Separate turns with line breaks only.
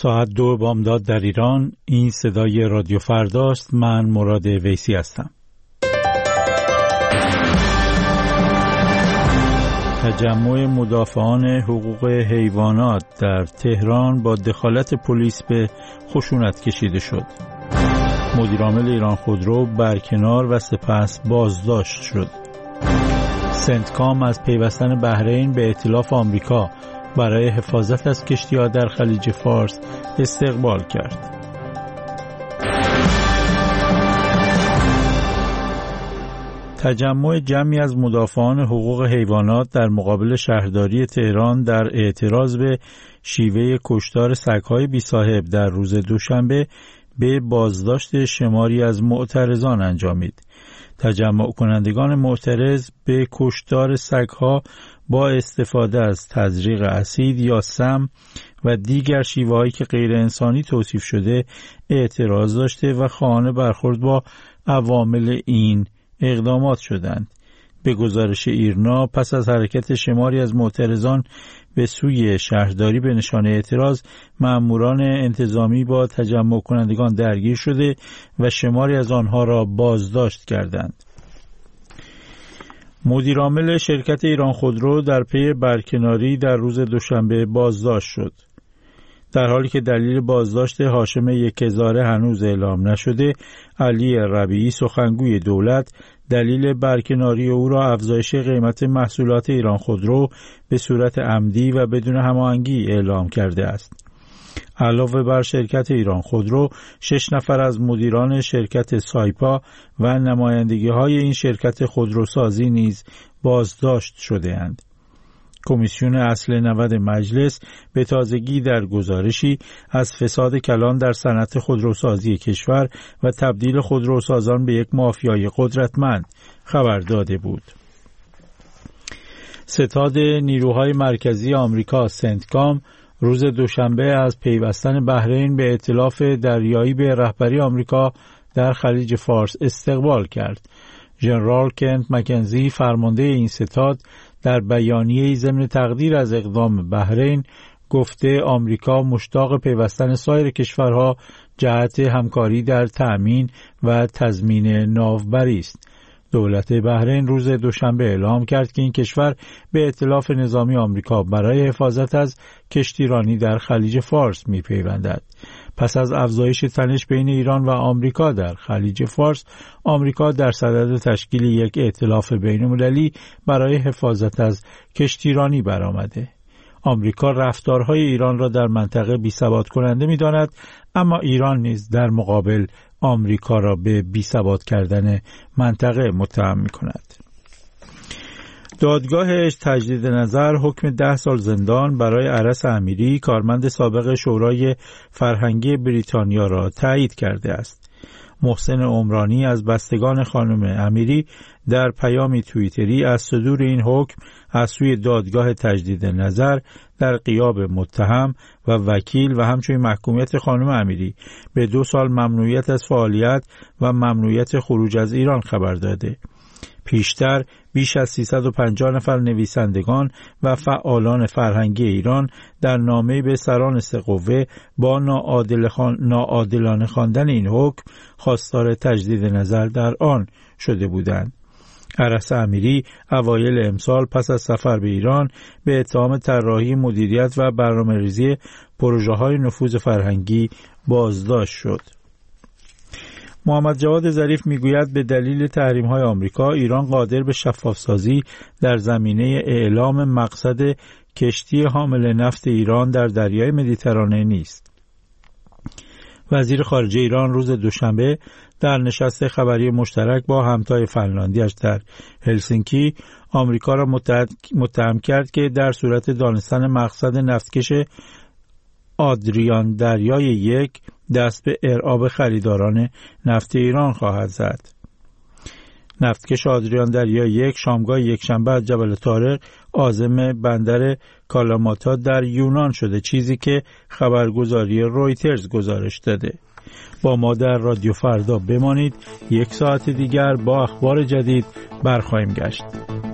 ساعت 2 بامداد در ایران. این صدای رادیو فرداست. من مراد ویسی هستم. تجمع مدافعان حقوق حیوانات در تهران با دخالت پلیس به خشونت کشیده شد. مدیرعامل ایران خودرو برکنار و سپس بازداشت شد. سنتکام از پیوستن بحرین به ائتلاف آمریکا برای حفاظت از کشتی‌ها در خلیج فارس استقبال کرد. تجمع جمعی از مدافعان حقوق حیوانات در مقابل شهرداری تهران در اعتراض به شیوه کشتار سگ‌های بی‌صاحب در روز دوشنبه به بازداشت شماری از معترضان انجامید. تجمع کنندگان معترض به کشتار سگ‌ها با استفاده از تزریق اسید یا سم و دیگر شیوه‌هایی که غیر انسانی توصیف شده اعتراض داشته و خواهان برخورد با عوامل این اقدامات شدند. به گزارش ایرنا پس از حرکت شماری از معترضان به سوی شهرداری به نشانه اعتراض، مأموران انتظامی با تجمع کنندگان درگیر شده و شماری از آنها را بازداشت کردند. مدیرعامل شرکت ایران خودرو در پی برکناری در روز دوشنبه بازداشت شد. در حالی که دلیل بازداشت هاشم یکهزاره هنوز اعلام نشده، علی ربیعی سخنگوی دولت دلیل برکناری او را افزایش قیمت محصولات ایران خودرو به صورت عمدی و بدون هماهنگی اعلام کرده است. علاوه بر شرکت ایران خودرو، 6 نفر از مدیران شرکت سایپا و نمایندگی‌های این شرکت خودروسازی نیز بازداشت شده‌اند. کمیسیون اصل 90 مجلس به تازگی در گزارشی از فساد کلان در صنعت خودروسازی کشور و تبدیل خودروسازان به یک مافیای قدرتمند خبر داده بود. ستاد نیروهای مرکزی آمریکا سنتکام روز دوشنبه از پیوستن بحرین به ائتلاف دریایی به رهبری آمریکا در خلیج فارس استقبال کرد. ژنرال کنت مکنزی فرمانده این ستاد در بیانیه‌ای ضمن تقدیر از اقدام بحرین گفته آمریکا مشتاق پیوستن سایر کشورها جهت همکاری در تأمین و تضمین ناوبری است. دولت بحرین روز دوشنبه اعلام کرد که این کشور به ائتلاف نظامی آمریکا برای حفاظت از کشتیرانی در خلیج فارس می‌پیوندد. پس از افزایش تنش بین ایران و آمریکا در خلیج فارس، آمریکا در صدد تشکیل یک ائتلاف بین‌المللی برای حفاظت از کشتیرانی برآمده. آمریکا رفتارهای ایران را در منطقه بی‌ثبات کننده می‌داند، اما ایران نیز در مقابل آمریکا را به بی‌ثبات کردن منطقه متهم می‌کند. دادگاه تجدید نظر حکم 10 سال زندان برای ارس امیری، کارمند سابق شورای فرهنگی بریتانیا را تایید کرده است. محسن عمرانی از بستگان خانم امیری در پیامی توییتری از صدور این حکم از سوی دادگاه تجدید نظر در غیاب متهم و وکیل و همچنین محکومیت خانم امیری به 2 سال ممنوعیت از فعالیت و ممنوعیت خروج از ایران خبر داده. پیشتر بیش از 350 نفر نویسندگان و فعالان فرهنگی ایران در نامه‌ای به سران 3 قوه با ناعادلانه خواندن این حکم خواستار تجدید نظر در آن شده بودند. ارس امیری اوایل امسال پس از سفر به ایران به اتهام طراحی، مدیریت و برنامه‌ریزی پروژه‌های نفوذ فرهنگی بازداشت شد. محمد جواد ظریف میگوید به دلیل تحریم‌های آمریکا ایران قادر به شفاف‌سازی در زمینه اعلام مقصد کشتی حامل نفت ایران در دریای مدیترانه نیست. وزیر خارجه ایران روز دوشنبه در نشست خبری مشترک با همتای فنلاندیش در هلسینکی آمریکا را متهم کرد که در صورت دانستن مقصد نفتکش آدریان دریای 1 دست به ارعاب خریداران نفت ایران خواهد زد. نفتکش آدریان دریای 1 شامگاه یکشنبه از جبل طارق عازم بندر کالاماتا در یونان شده، چیزی که خبرگزاری رویترز گزارش داده. با ما در رادیو فردا بمانید. 1 ساعت دیگر با اخبار جدید برخواهیم گشت.